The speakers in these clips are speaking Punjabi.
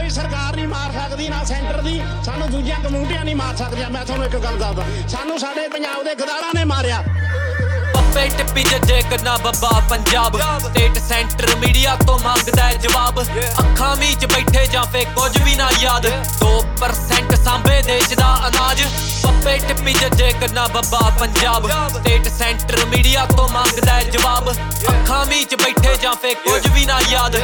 ਕੋਈ ਸਰਕਾਰ ਨਹੀਂ ਮਾਰ ਸਕਦੀ ਨਾ ਸੈਂਟਰ ਦੀ, ਸਾਨੂੰ ਦੂਜੀਆਂ ਕਮਿਊਨਿਟੀਆਂ ਨਹੀਂ ਮਾਰ ਸਕਦੀਆਂ। ਮੈਂ ਤੁਹਾਨੂੰ ਇੱਕ ਗੱਲ ਦੱਸਦਾ, ਸਾਨੂੰ ਸਾਡੇ ਪੰਜਾਬ ਦੇ ਗਦਾਰਾਂ ਨੇ ਮਾਰਿਆ। ਪੱਪੇ ਟਿੱਪੀ ਜੱਜੇ ਕਰਨਾ ਬੱਬਾ ਪੰਜਾਬ, ਸਟੇਟ ਸੈਂਟਰ ਮੀਡੀਆ ਤੋਂ ਮੰਗਦਾ ਜਵਾਬ। ਅੱਖਾਂ ਮੀਚ ਬੈਠੇ ਜਾਂ ਫੇ ਕੁਝ ਵੀ ਨਾ ਯਾਦ, 2% ਸਾਂਭੇ ਦੇਸ਼ ਦਾ ਅਨਾਜ। ਪੱਪੇ ਟਿੱਪੀ ਜੱਜੇ ਕਰਨਾ ਬੱਬਾ ਪੰਜਾਬ, ਸਟੇਟ ਸੈਂਟਰ ਮੀਡੀਆ ਤੋਂ ਮੰਗਦਾ ਜਵਾਬ। ਅੱਖਾਂ ਮੀਚ ਬੈਠੇ ਜਾਂ ਫੇ ਕੁਝ ਵੀ ਨਾ ਯਾਦ,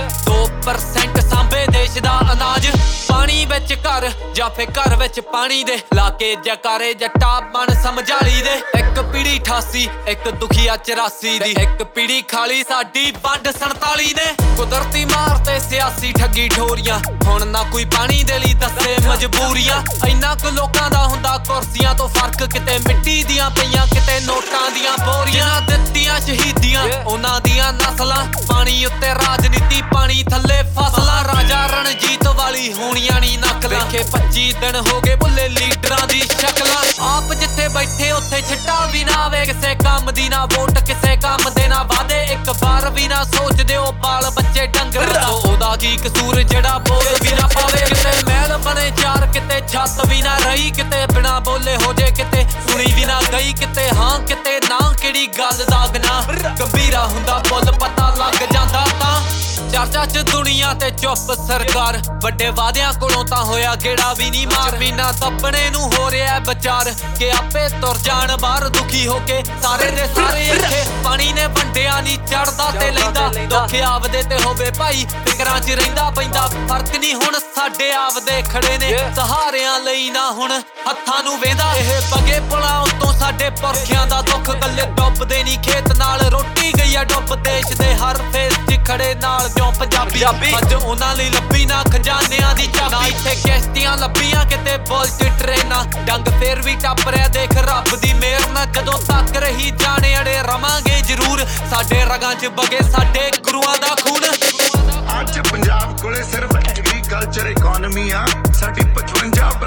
2% ਸਾਂਭੇ ਦੇਸ਼ ਦਾ ਅਨਾਜ। ਪਾਣੀ ਵਿੱਚ ਘਰ ਜਾਂ ਫੇ ਘਰ ਵਿੱਚ ਪਾਣੀ ਦੇ, ਲਾ ਕੇ ਜਕਾਰੇ ਜੱਟਾ ਮਨ ਸਮਝਾਲੀ ਦੇ। ਇੱਕ ਪੀੜੀ 88 ਇੱਕ ਦੁਖੀਆ 84 ਦੀ, ਇੱਕ ਪੀੜੀ ਖਾਲੀ ਸਾਡੀ ਵੰਡ 47 ਦੇ। ਕੁਦਰਤੀ ਮਾਰ ਤੇ ਸਿਆਸੀ ਠੱਗੀ ਠੋਰੀਆਂ, ਹੁਣ ਨਾ ਕੋਈ ਪਾਣੀ ਦੇ ਲਈ ਦੱਸੇ ਮਜਬੂਰੀਆਂ। ਇੰਨਾ ਕੁ ਲੋਕਾਂ ਦਾ ਹੁੰਦਾ ਕੁਰਸੀਆਂ ਤੋਂ ਫਰਕ, ਕਿਤੇ ਮਿੱਟੀ ਦੀਆਂ ਪਈਆਂ ਕਿਤੇ ਨੋਟਾਂ ਦੀਆਂ ਬੋਰੀਆਂ। ਦਿੱਤੀਆਂ ਸ਼ਹੀਦੀਆਂ ਉਹਨਾਂ ਦੀਆਂ ਨਸਲਾਂ, ਪਾਣੀ ਉੱਤੇ ਰਾਜਨੀਤੀ ਪਾਣੀ ਥੱਲੇ ਫਸਲਾਂ। ਰਾਜਾ ਰਣਜੀਤ ਵਾਲੀ ਹੋਣੀਆਂ ਨੀ ਨਕਲਾਂ, ਦੇਖੇ 25 ਦਿਨ ਹੋ ਗਏ ਭੁੱਲੇ ਲੀਡਰਾਂ ਦੀ ਸ਼ਕਲਾਂ। ਆਪ ਜਿੱਥੇ ਬੈਠੇ ਉੱਥੇ ਛਿੱਟਾ ਵੀ ਨਾ ਆਵੇ ਕਿਸੇ ਕੰਮ ਦੀ, ਨਾ ਵੋਟ ਕਿਸੇ ਕੰਮ ਦੇ ਨਾ ਵਾਦੇ। ਇੱਕ ਵਾਰ ਵੀ ਨਾ ਸੋਚਦੇ ਉਹ ਬਾਲ ਬੱਚੇ ਡੰਗਰ ਤੋਂ, ਉਹਦਾ ਕੀ ਕਸੂਰ ਜਿਹੜਾ ਬੋਲ ਵੀ ਨਾ ਪਾਵੇ। ਕਿਤੇ ਮਹਿਲ ਬਣੇ ਚਾਰ, ਕਿਤੇ ਛੱਤ ਵੀ ਨਾ ਰਹੀ, ਕਿਤੇ ਬਿਨਾ ਬੋਲੇ ਹੋ ਜੇ ਕਿਤੇ ਸੁਣੀ ਵੀ ਨਾ ਗਈ। ਕਿਤੇ ਹਾਂ ਕਿਤੇ ਨਾ, ਕਿਹੜੀ ਗੱਲ ਦਾ ਗੁਨਾਹ, ਗੰਭੀਰਾ ਹੁੰਦਾ ਬੁੱਲ ਪਤਾ ਲੱਗ ਜਾਂਦਾ ਤਾਂ। ਚਰਚਾ ਚ ਦੁਨੀਆ ਤੇ ਚੁੱਪ ਸਰਕਾਰ, ਵੱਡੇ ਵਾਦਿਆਂ ਕੋਲੋਂ ਤਾਂ ਹੋਇਆ ਗੇੜਾ ਵੀ ਨਹੀਂ ਮਾਰ। ਮੀਨਾ ਦੱਬਣੇ ਨੂੰ ਹੋ ਰਿਹਾ ਵਿਚਾਰ, ਕਿ ਆਪੇ ਤੁਰ ਜਾਣ ਬਾਹਰ ਦੁਖੀ ਹੋ ਕੇ ਸਾਰੇ ਦੇ ਸਾਰੇ। ਇੱਥੇ ਪਾਣੀ ਨੇ ਵੰਡਿਆ ਨਹੀਂ ਚੜਦਾ ਤੇ ਲੈਂਦਾ, ਦੁੱਖ ਆਪਦੇ ਤੇ ਹੋਵੇ ਭਾਈ ਫਿਕਰਾਂ ਚ ਰਹਿੰਦਾ ਪੈਂਦਾ। ਫਰਕ ਨਹੀਂ ਹੁਣ ਸਾਡੇ ਆਪਦੇ ਖੜੇ ਨੇ, ਸਹਾਰਿਆਂ ਲਈ ਨਾ ਹੁਣ ਹੱਥਾਂ ਨੂੰ ਵੇਂਦਾ। ਇਹ ਬਗੇ ਪੁਲਾਂ ਉੱਤੋਂ ਸਾਡੇ ਪੁਰਖਿਆਂ ਦਾ ਦੁੱਖ, ਕੱਲੇ ਡੁੱਬਦੇ ਨਹੀਂ ਖੇਤ ਨਾਲ ਰੋਟੀ ਗਈ ਆ ਡੁੱਬ। ਦੇਸ਼ ਦੇ ਹਰ ਫੇਸ ਚ ਖੜੇ ਨਾਲ ਕਿਉਂ ਪੰਜਾਬੀ, ਅੱਜ ਉਹਨਾਂ ਲਈ ਲੱਭੀ ਨਾ ਖਜ਼ਾਨਿਆਂ ਦੀ ਚਾਬੀ। ਨਾ ਇੱਥੇ ਕਿਸ਼ਤੀਆਂ ਲੱਭੀਆਂ ਕਿਤੇ ਬੁਲਟ ਟ੍ਰੇਨਾਂ, ਡੰਗ ਫੇਰ ਵੀ ਟੱਪ ਰਿਹਾ ਦੇਖ ਰੱਬ ਦੀ ਮਿਹਰ ਨਾਲ। ਜਦੋਂ ਤੱਕ ਰਹੀ ਜਾਣੇ ਅੜੇ ਰਵਾਂਗੇ ਜ਼ਰੂਰ, ਸਾਡੇ ਰਗਾਂ ਚ ਬਗੇ ਸਾਡੇ ਗੁਰੂਆਂ ਦਾ ਖੂਨ। ਅੱਜ ਪੰਜਾਬ ਕੋਲੇ ਸਿਰਫ ਐਗਰੀਕਲਚਰ ਇਕਨੋਮੀ ਆ, ਸਾਡੀ 55